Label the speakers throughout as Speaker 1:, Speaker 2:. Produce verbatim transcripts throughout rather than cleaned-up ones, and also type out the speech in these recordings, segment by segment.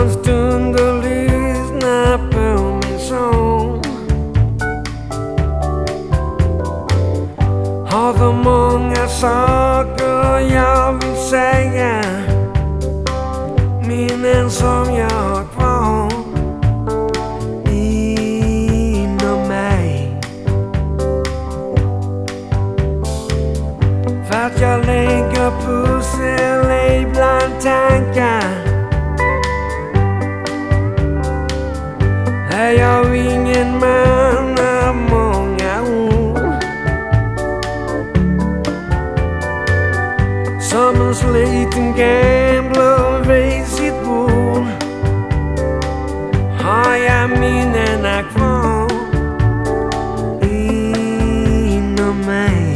Speaker 1: en stund och lyssna på min sång. Har för många saker jag vill säga, minnen som jag har kvar inom mig. För att jag lägger pussel ibland tankar, är jag ingen man av många ord. Som en sliten gambler vid sitt bord har jag minnena kvar inom mig.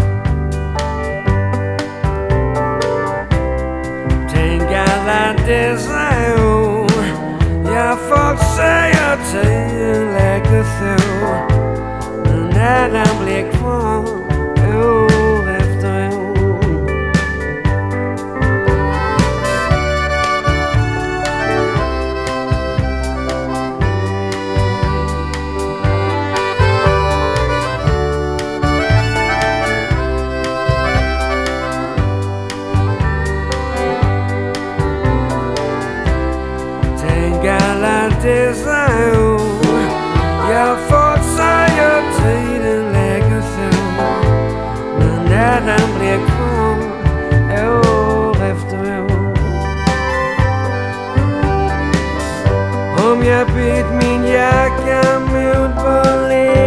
Speaker 1: Tänk alla dessa år jag fått säga tiden läker så, men när den blir kvar år efter år. Alla dessa år jag fått säga tiden lägger så, men när den blir kvar år efter år. Om jag bytt min jacka mot Berlin